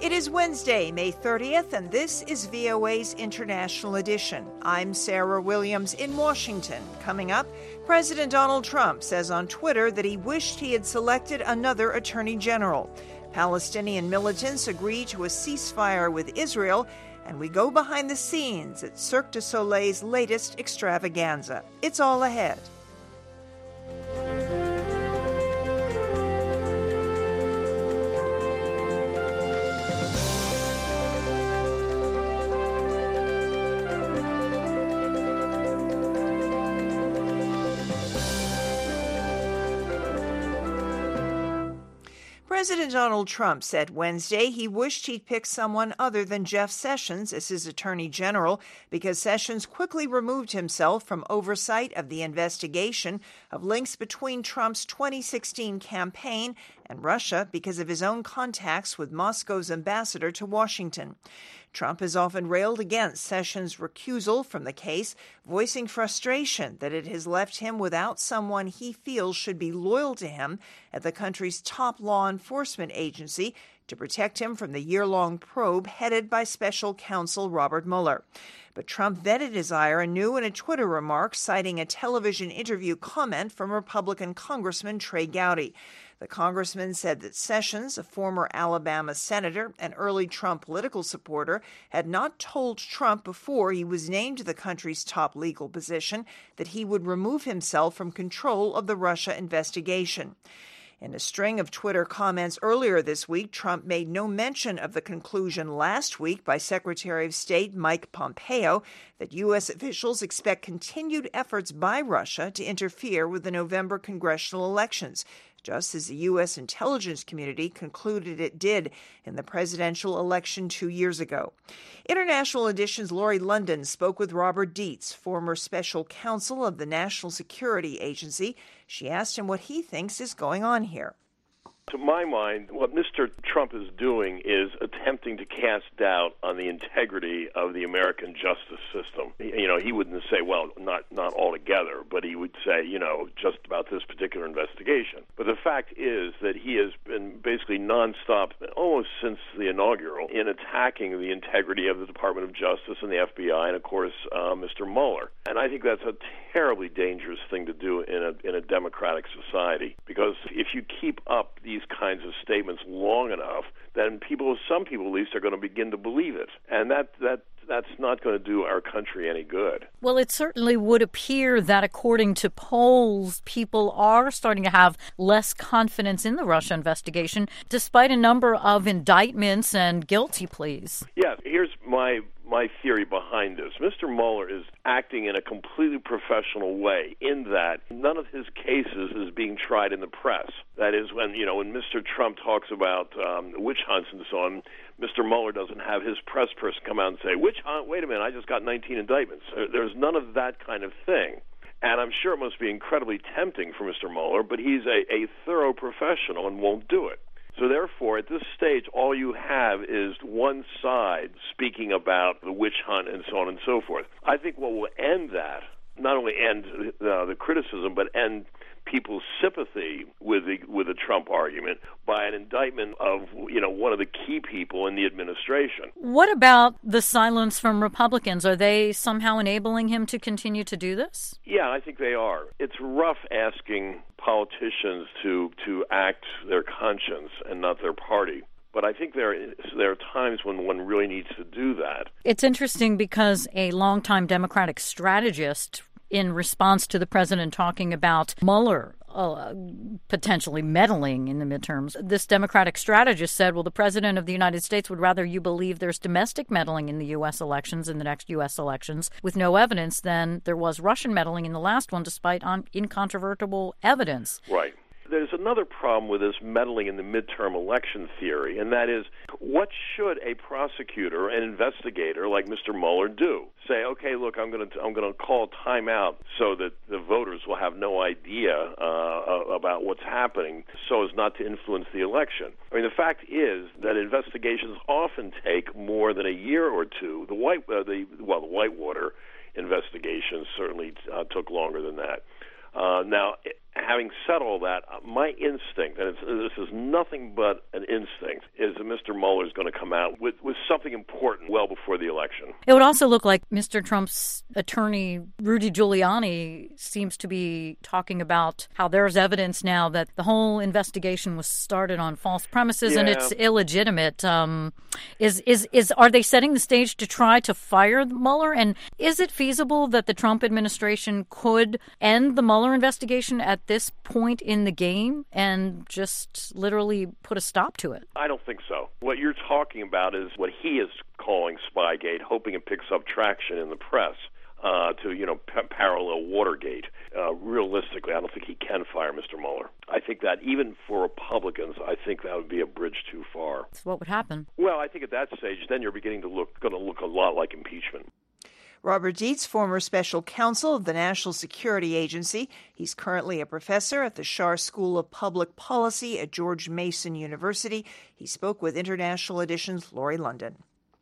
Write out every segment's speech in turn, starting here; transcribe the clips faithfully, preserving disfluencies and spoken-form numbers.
It is Wednesday, May thirtieth, and this is V O A's International Edition. I'm Sarah Williams in Washington. Coming up, President Donald Trump says on Twitter that he wished he had selected another attorney general. Palestinian militants agree to a ceasefire with Israel, and we go behind the scenes at Cirque du Soleil's latest extravaganza. It's all ahead. President Donald Trump said Wednesday he wished he'd picked someone other than Jeff Sessions as his attorney general because Sessions quickly removed himself from oversight of the investigation of links between Trump's twenty sixteen campaign and Russia because of his own contacts with Moscow's ambassador to Washington. Trump has often railed against Sessions' recusal from the case, voicing frustration that it has left him without someone he feels should be loyal to him at the country's top law enforcement agency to protect him from the year-long probe headed by special counsel Robert Mueller. But Trump vetted his ire anew in a Twitter remark, citing a television interview comment from Republican Congressman Trey Gowdy. The congressman said that Sessions, a former Alabama senator and early Trump political supporter, had not told Trump before he was named to the country's top legal position that he would remove himself from control of the Russia investigation. In a string of Twitter comments earlier this week, Trump made no mention of the conclusion last week by Secretary of State Mike Pompeo that U S officials expect continued efforts by Russia to interfere with the November congressional elections, just as the U S intelligence community concluded it did in the presidential election two years ago. International Edition's Laurie London spoke with Robert Dietz, former special counsel of the National Security Agency. She asked him what he thinks is going on here. To my mind, what Mister Trump is doing is attempting to cast doubt on the integrity of the American justice system. You know, he wouldn't say, well, not not altogether, but he would say, you know, just about this particular investigation. But the fact is that he has been basically nonstop, almost since the inaugural, in attacking the integrity of the Department of Justice and the F B I and, of course, uh, Mister Mueller. And I think that's a terribly dangerous thing to do in a in a democratic society, because if you keep up these kinds of statements long enough, then people, some people at least, are going to begin to believe it. And that that that's not going to do our country any good. Well, it certainly would appear that according to polls, people are starting to have less confidence in the Russia investigation, despite a number of indictments and guilty pleas. Yeah, here's my my theory behind this. Mister Mueller is acting in a completely professional way in that none of his cases is being tried in the press. That is, when, you know, when Mister Trump talks about um, witch hunts and so on, Mister Mueller doesn't have his press person come out and say, witch hunt, wait a minute, I just got nineteen indictments. There's none of that kind of thing. And I'm sure it must be incredibly tempting for Mister Mueller, but he's a, a thorough professional and won't do it. So therefore, at this stage, all you have is one side speaking about the witch hunt and so on and so forth. I think what will end that, not only end uh, the criticism, but end people's sympathy with the with the Trump argument by an indictment of, you know, one of the key people in the administration. What about the silence from Republicans? Are they somehow enabling him to continue to do this? Yeah, I think they are. It's rough asking politicians to to act their conscience and not their party. But I think there there are times when one really needs to do that. It's interesting because a longtime Democratic strategist, in response to the president talking about Mueller uh, potentially meddling in the midterms, this Democratic strategist said, well, the president of the United States would rather you believe there's domestic meddling in the U S elections, in the next U S elections, with no evidence than there was Russian meddling in the last one, despite un- incontrovertible evidence. Right. There's another problem with this meddling in the midterm election theory, and that is, what should a prosecutor, an investigator like Mister Mueller do? Say, okay, look, I'm going to I'm going to call timeout so that the voters will have no idea uh, about what's happening, so as not to influence the election. I mean, the fact is that investigations often take more than a year or two. The white, uh, the well, the Whitewater investigations certainly uh, took longer than that. Uh, now, Having said all that, my instinct, and it's, this is nothing but an instinct, is that Mister Mueller is going to come out with, with something important well before the election. It would also look like Mister Trump's attorney, Rudy Giuliani, seems to be talking about how there's evidence now that the whole investigation was started on false premises yeah. and it's illegitimate. Um, is, is, is, are they setting the stage to try to fire Mueller? And is it feasible that the Trump administration could end the Mueller investigation at this point in the game and just literally put a stop to it? I don't think so. What you're talking about is what he is calling Spygate, hoping it picks up traction in the press uh, to, you know, p- parallel Watergate. Uh, realistically, I don't think he can fire Mister Mueller. I think that even for Republicans, I think that would be a bridge too far. So what would happen? Well, I think at that stage, then you're beginning to look, going to look a lot like impeachment. Robert Dietz, former special counsel of the National Security Agency. He's currently a professor at the Schar School of Public Policy at George Mason University. He spoke with International Edition's Laurie London.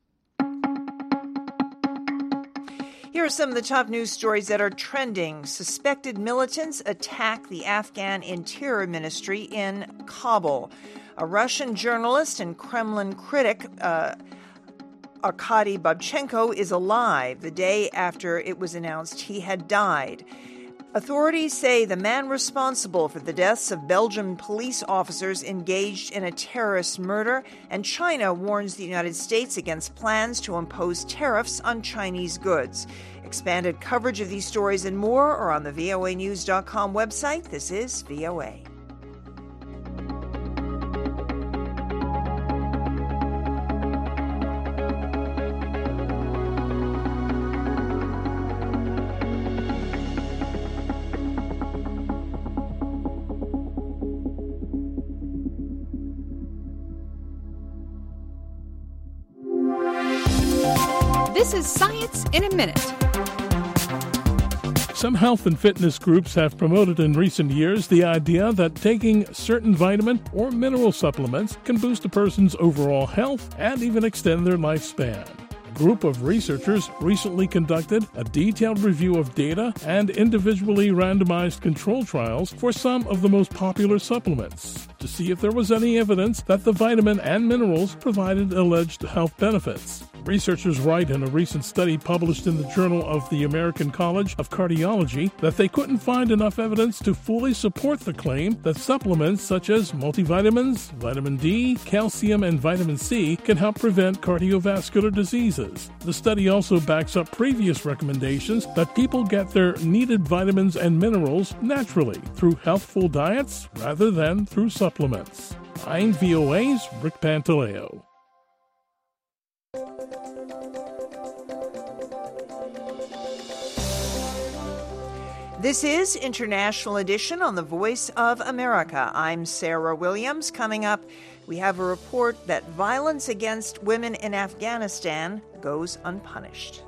Here are some of the top news stories that are trending. Suspected militants attack the Afghan Interior Ministry in Kabul. A Russian journalist and Kremlin critic, uh, Arkady Babchenko, is alive the day after it was announced he had died. Authorities say the man responsible for the deaths of Belgian police officers engaged in a terrorist murder, and China warns the United States against plans to impose tariffs on Chinese goods. Expanded coverage of these stories and more are on the V O A news dot com website. This is V O A. This is Science in a Minute. Some health and fitness groups have promoted in recent years the idea that taking certain vitamin or mineral supplements can boost a person's overall health and even extend their lifespan. A group of researchers recently conducted a detailed review of data and individually randomized control trials for some of the most popular supplements to see if there was any evidence that the vitamin and minerals provided alleged health benefits. Researchers write in a recent study published in the Journal of the American College of Cardiology that they couldn't find enough evidence to fully support the claim that supplements such as multivitamins, vitamin D, calcium, and vitamin C can help prevent cardiovascular diseases. The study also backs up previous recommendations that people get their needed vitamins and minerals naturally through healthful diets rather than through supplements. I'm V O A's Rick Pantaleo. This is International Edition on the Voice of America. I'm Sarah Williams. Coming up, we have a report that violence against women in Afghanistan goes unpunished.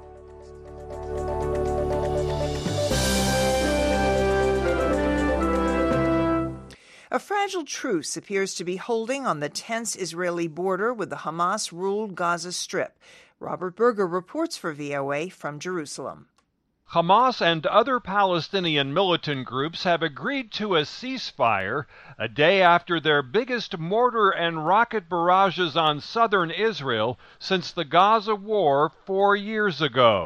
A fragile truce appears to be holding on the tense Israeli border with the Hamas-ruled Gaza Strip. Robert Berger reports for V O A from Jerusalem. Hamas and other Palestinian militant groups have agreed to a ceasefire a day after their biggest mortar and rocket barrages on southern Israel since the Gaza war four years ago.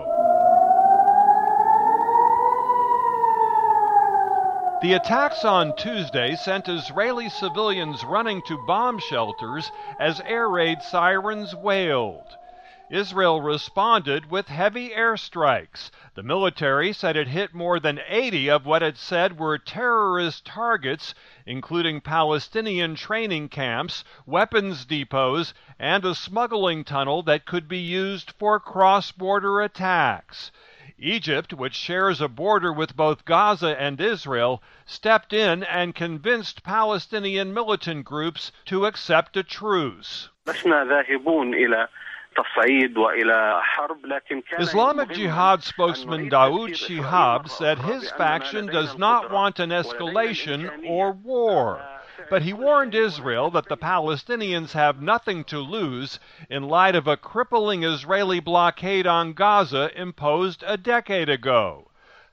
The attacks on Tuesday sent Israeli civilians running to bomb shelters as air raid sirens wailed. Israel responded with heavy airstrikes. The military said it hit more than eighty of what it said were terrorist targets, including Palestinian training camps, weapons depots, and a smuggling tunnel that could be used for cross-border attacks. Egypt, which shares a border with both Gaza and Israel, stepped in and convinced Palestinian militant groups to accept a truce. Islamic Jihad spokesman Daoud Shihab said his faction does not want an escalation or war, but he warned Israel that the Palestinians have nothing to lose in light of a crippling Israeli blockade on Gaza imposed a decade ago.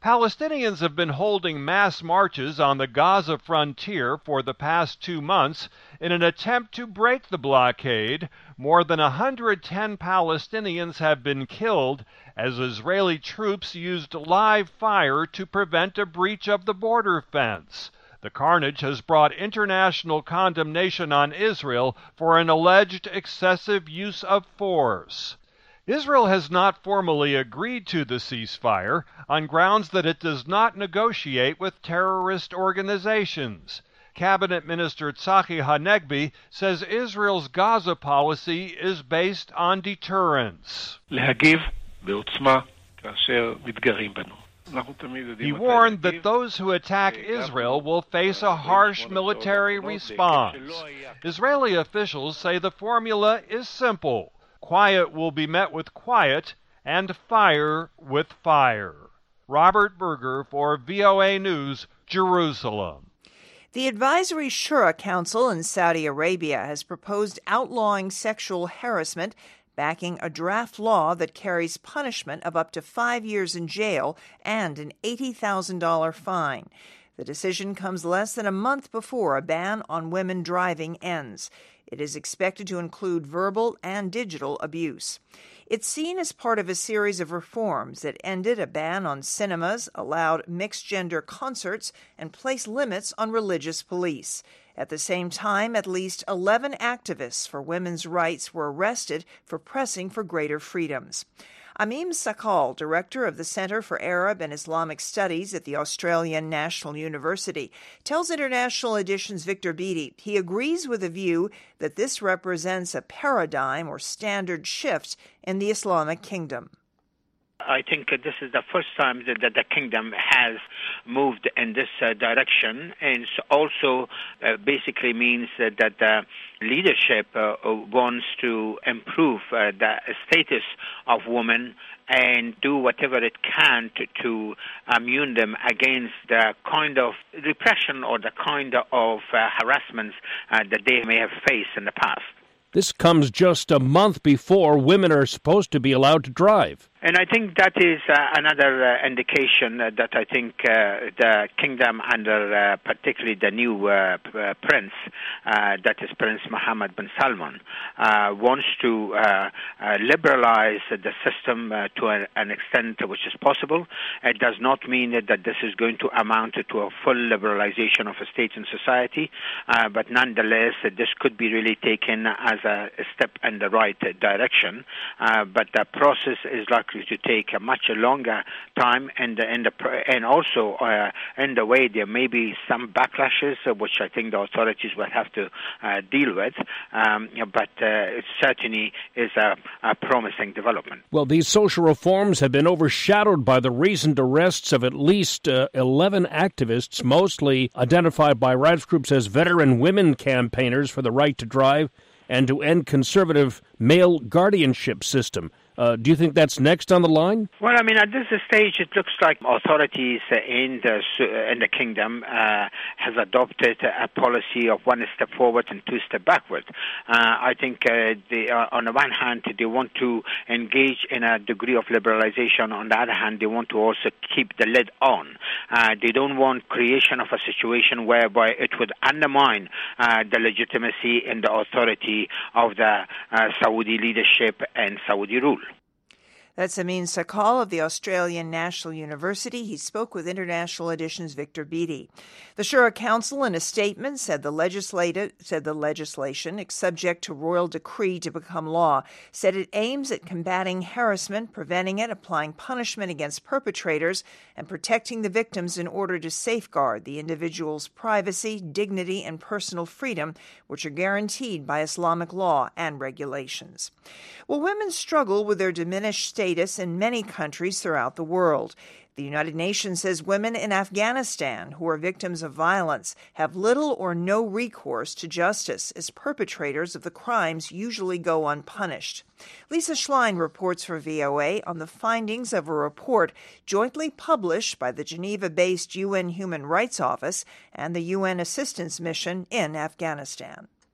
Palestinians have been holding mass marches on the Gaza frontier for the past two months in an attempt to break the blockade. More than one hundred ten Palestinians have been killed as Israeli troops used live fire to prevent a breach of the border fence. The carnage has brought international condemnation on Israel for an alleged excessive use of force. Israel has not formally agreed to the ceasefire on grounds that it does not negotiate with terrorist organizations. Cabinet Minister Tzachi Hanegbi says Israel's Gaza policy is based on deterrence. להגיב בעוצמה כאשר מתגרים בנו. He warned that those who attack Israel will face a harsh military response. Israeli officials say the formula is simple. Quiet will be met with quiet, and fire with fire. Robert Berger for V O A News, Jerusalem. The Advisory Shura Council in Saudi Arabia has proposed outlawing sexual harassment, backing a draft law that carries punishment of up to five years in jail and an eighty thousand dollars fine. The decision comes less than a month before a ban on women driving ends. It is expected to include verbal and digital abuse. It's seen as part of a series of reforms that ended a ban on cinemas, allowed mixed-gender concerts, and placed limits on religious police. At the same time, at least eleven activists for women's rights were arrested for pressing for greater freedoms. Amin Sakal, director of the Center for Arab and Islamic Studies at the Australian National University, tells International Edition's Victor Beattie he agrees with the view that this represents a paradigm or standard shift in the Islamic kingdom. I think uh, this is the first time that, that the kingdom has moved in this uh, direction, and it also uh, basically means uh, that the leadership uh, wants to improve uh, the status of women and do whatever it can to, to immune them against the kind of repression or the kind of uh, harassments uh, that they may have faced in the past. This comes just a month before women are supposed to be allowed to drive. And I think that is uh, another uh, indication uh, that I think uh, the kingdom under uh, particularly the new uh, p- uh, prince, uh, that is Prince Mohammed bin Salman, uh, wants to uh, uh, liberalize the system uh, to a, an extent which is possible. It does not mean that, that this is going to amount to a full liberalization of a state and society, uh, but nonetheless, uh, this could be really taken as a step in the right uh, direction. Uh, but the process is likely to take a much longer time, and and, the, and also uh, in the way there may be some backlashes, uh, which I think the authorities will have to uh, deal with. Um, but uh, it certainly is a, a promising development. Well, these social reforms have been overshadowed by the recent arrests of at least uh, eleven activists, mostly identified by rights groups as veteran women campaigners for the right to drive and to end conservative male guardianship system. Uh, do you think that's next on the line? Well, I mean, at this stage, it looks like authorities in the in the kingdom uh, has adopted a policy of one step forward and two step backward. Uh, I think uh, they, uh, on the one hand, they want to engage in a degree of liberalization. On the other hand, they want to also keep the lid on. Uh, they don't want creation of a situation whereby it would undermine uh, the legitimacy and the authority of the uh, Saudi leadership and Saudi rule. That's Amin Sakal of the Australian National University. He spoke with International Edition's Victor Beattie. The Shura Council, in a statement, said the legislative said the legislation, subject to royal decree to become law, said it aims at combating harassment, preventing it, applying punishment against perpetrators, and protecting the victims in order to safeguard the individual's privacy, dignity, and personal freedom, which are guaranteed by Islamic law and regulations. Well, women struggle with their diminished status in many countries throughout the world. The United Nations says women in Afghanistan who are victims of violence have little or no recourse to justice, as perpetrators of the crimes usually go unpunished. Lisa Schlein reports for V O A on the findings of a report jointly published by the Geneva-based U N Human Rights Office and the U N Assistance Mission in Afghanistan.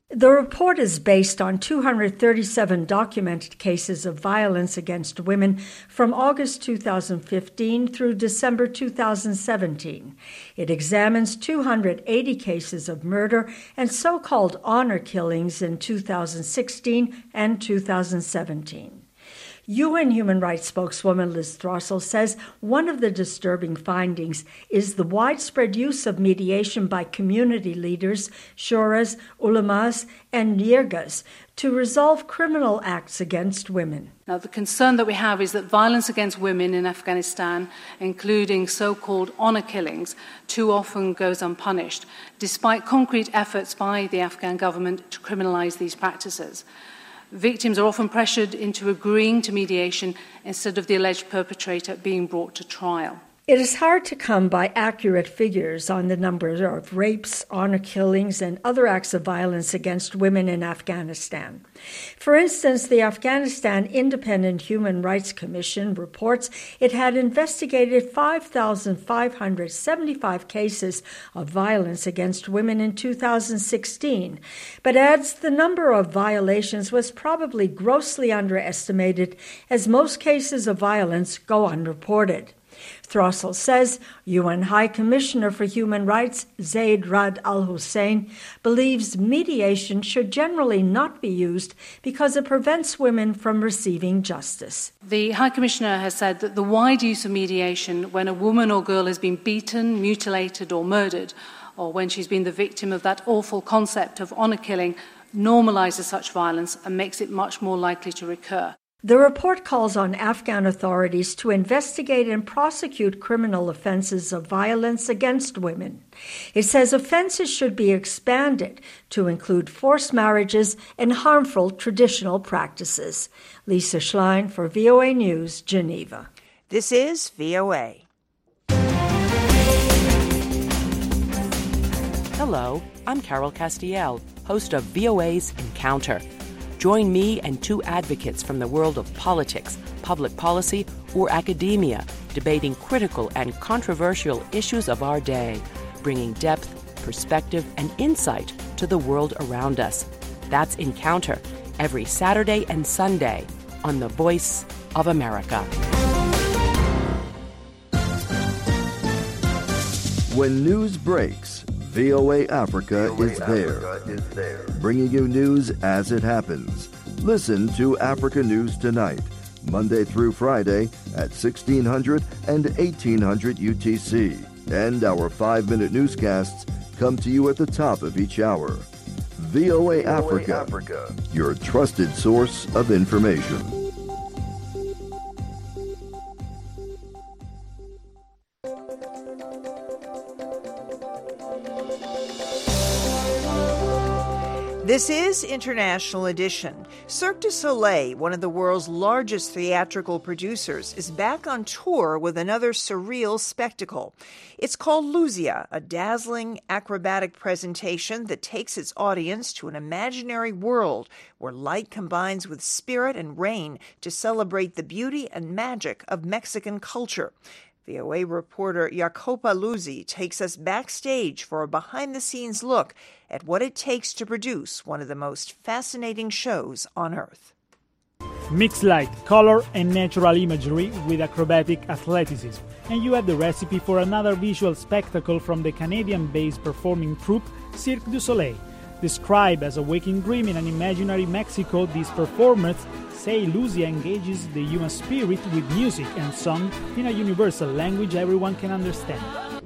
The report is based on two hundred thirty-seven documented cases of violence against women from August two thousand fifteen through December two thousand seventeen. It examines two hundred eighty cases of murder and so-called honor killings in two thousand sixteen and two thousand seventeen. U N Human Rights spokeswoman Liz Throssell says one of the disturbing findings is the widespread use of mediation by community leaders, shuras, ulamas, and yirgas to resolve criminal acts against women. Now, the concern that we have is that violence against women in Afghanistan, including so-called honor killings, too often goes unpunished, despite concrete efforts by the Afghan government to criminalize these practices. Victims are often pressured into agreeing to mediation instead of the alleged perpetrator being brought to trial. It is hard to come by accurate figures on the number of rapes, honor killings, and other acts of violence against women in Afghanistan. For instance, the Afghanistan Independent Human Rights Commission reports it had investigated five thousand five hundred seventy-five cases of violence against women in two thousand sixteen, but adds the number of violations was probably grossly underestimated, as most cases of violence go unreported. Throssell says U N High Commissioner for Human Rights Zeid Ra'ad Al Hussein believes mediation should generally not be used because it prevents women from receiving justice. The High Commissioner has said that the wide use of mediation when a woman or girl has been beaten, mutilated or murdered, or when she's been the victim of that awful concept of honor killing, normalizes such violence and makes it much more likely to recur. The report calls on Afghan authorities to investigate and prosecute criminal offenses of violence against women. It says offenses should be expanded to include forced marriages and harmful traditional practices. Lisa Schlein for V O A News, Geneva. This is V O A. Hello, I'm Carol Castiel, host of V O A's Encounter. Join me and two advocates from the world of politics, public policy, or academia, debating critical and controversial issues of our day, bringing depth, perspective, and insight to the world around us. That's Encounter, every Saturday and Sunday on The Voice of America. When news breaks, V O A Africa, V O A is, there, Africa is there, bringing you news as it happens. Listen to Africa News Tonight, Monday through Friday at sixteen hundred and eighteen hundred U T C. And our five-minute newscasts come to you at the top of each hour. V O A, V O A Africa, Africa, your trusted source of information. This is International Edition. Cirque du Soleil, one of the world's largest theatrical producers, is back on tour with another surreal spectacle. It's called Luzia, a dazzling acrobatic presentation that takes its audience to an imaginary world where light combines with spirit and rain to celebrate the beauty and magic of Mexican culture. V O A reporter Jacopa Luzzi takes us backstage for a behind-the-scenes look at what it takes to produce one of the most fascinating shows on Earth. Mix light, color, and natural imagery with acrobatic athleticism. And you have the recipe for another visual spectacle from the Canadian-based performing troupe Cirque du Soleil. Described as a waking dream in an imaginary Mexico, these performers say Luzia engages the human spirit with music and song in a universal language everyone can understand.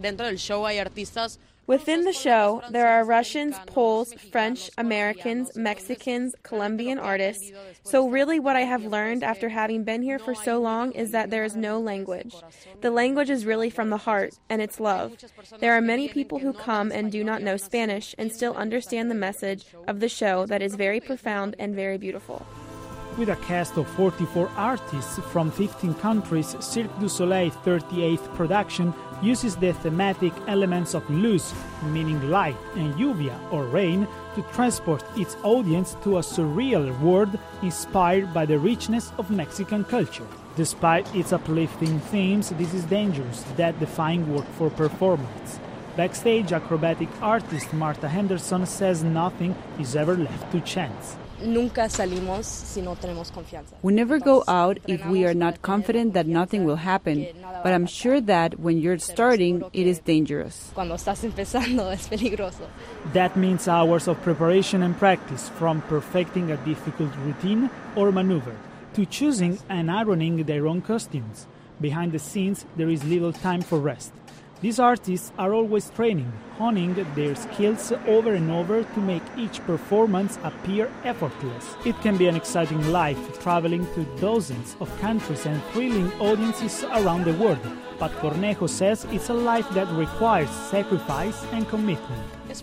Within the show, there are Russians, Poles, French, Americans, Mexicans, Colombian artists. So really what I have learned after having been here for so long is that there is no language. The language is really from the heart, and it's love. There are many people who come and do not know Spanish and still understand the message of the show that is very profound and very beautiful. With a cast of forty-four artists from fifteen countries, Cirque du Soleil's thirty-eighth production uses the thematic elements of luz, meaning light, and lluvia, or rain, to transport its audience to a surreal world inspired by the richness of Mexican culture. Despite its uplifting themes, this is dangerous, that define work for performance. Backstage, acrobatic artist Martha Henderson says nothing is ever left to chance. We never go out if we are not confident that nothing will happen, but I'm sure that when you're starting, it is dangerous. That means hours of preparation and practice, from perfecting a difficult routine or maneuver to choosing and ironing their own costumes. Behind the scenes, there is little time for rest. These artists are always training, honing their skills over and over to make each performance appear effortless. It can be an exciting life, traveling to dozens of countries and thrilling audiences around the world. But Cornejo says it's a life that requires sacrifice and commitment.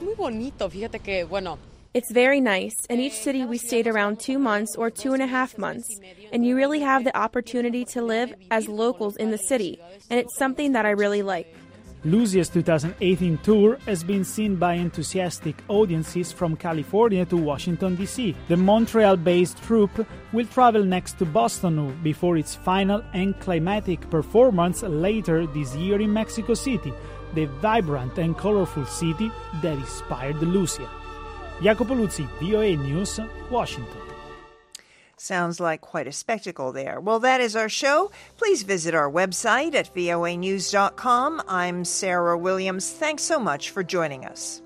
It's very nice. In each city, we stayed around two months or two and a half months. And you really have the opportunity to live as locals in the city. And it's something that I really like. Lucia's two thousand eighteen tour has been seen by enthusiastic audiences from California to Washington, D C The Montreal-based troupe will travel next to Boston before its final and climatic performance later this year in Mexico City, the vibrant and colorful city that inspired Lucia. Jacopo Luzzi, V O A News, Washington. Sounds like quite a spectacle there. Well, that is our show. Please visit our website at V O A news dot com. I'm Sarah Williams. Thanks so much for joining us.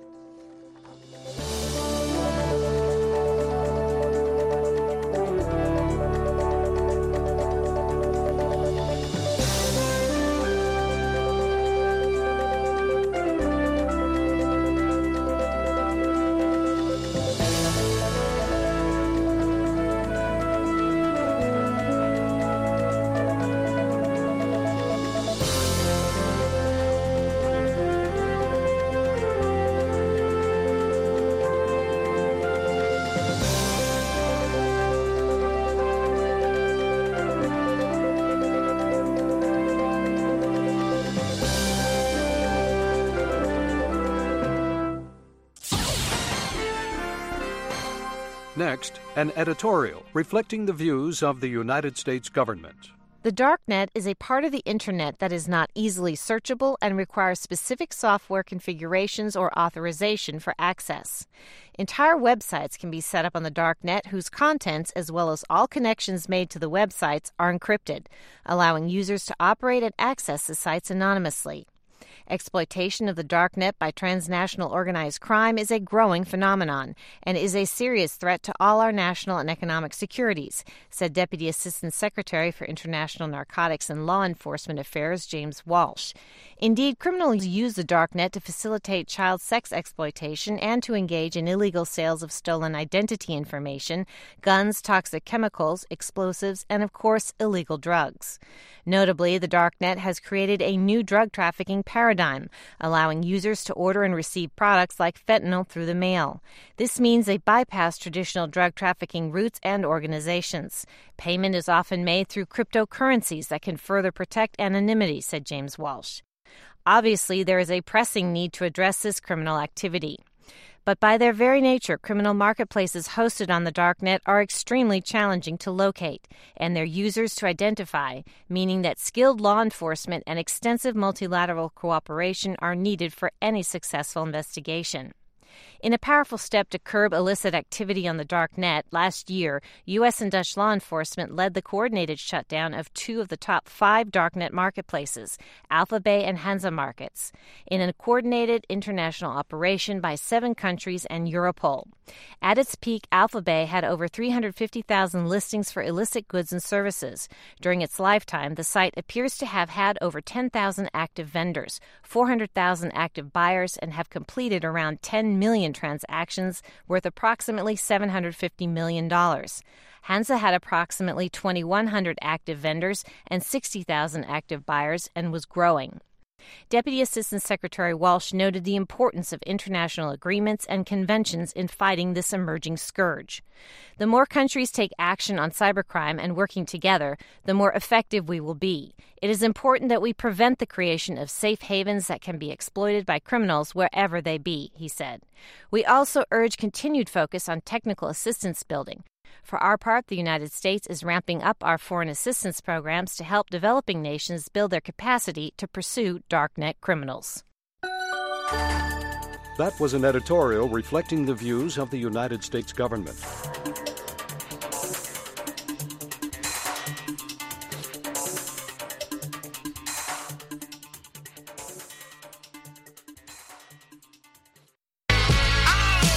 Next, an editorial reflecting the views of the United States government. The darknet is a part of the Internet that is not easily searchable and requires specific software configurations or authorization for access. Entire websites can be set up on the darknet whose contents, as well as all connections made to the websites, are encrypted, allowing users to operate and access the sites anonymously. Exploitation of the darknet by transnational organized crime is a growing phenomenon and is a serious threat to all our national and economic securities, said Deputy Assistant Secretary for International Narcotics and Law Enforcement Affairs James Walsh. Indeed, criminals use the darknet to facilitate child sex exploitation and to engage in illegal sales of stolen identity information, guns, toxic chemicals, explosives, and, of course, illegal drugs. Notably, the darknet has created a new drug trafficking paradigm, allowing users to order and receive products like fentanyl through the mail. This means they bypass traditional drug trafficking routes and organizations. Payment is often made through cryptocurrencies that can further protect anonymity, said James Walsh. Obviously, there is a pressing need to address this criminal activity. But by their very nature, criminal marketplaces hosted on the darknet are extremely challenging to locate and their users to identify, meaning that skilled law enforcement and extensive multilateral cooperation are needed for any successful investigation. In a powerful step to curb illicit activity on the dark net, last year, U S and Dutch law enforcement led the coordinated shutdown of two of the top five darknet marketplaces, Alphabay and Hansa Markets, in a coordinated international operation by seven countries and Europol. At its peak, Alphabay had over three hundred fifty thousand listings for illicit goods and services. During its lifetime, the site appears to have had over ten thousand active vendors, four hundred thousand active buyers, and have completed around ten million transactions worth approximately seven hundred fifty million dollars. Hansa had approximately twenty-one hundred active vendors and sixty thousand active buyers and was growing. Deputy Assistant Secretary Walsh noted the importance of international agreements and conventions in fighting this emerging scourge. The more countries take action on cybercrime and working together, the more effective we will be. It is important that we prevent the creation of safe havens that can be exploited by criminals wherever they be, he said. We also urge continued focus on technical assistance building. For our part, the United States is ramping up our foreign assistance programs to help developing nations build their capacity to pursue darknet criminals. That was an editorial reflecting the views of the United States government.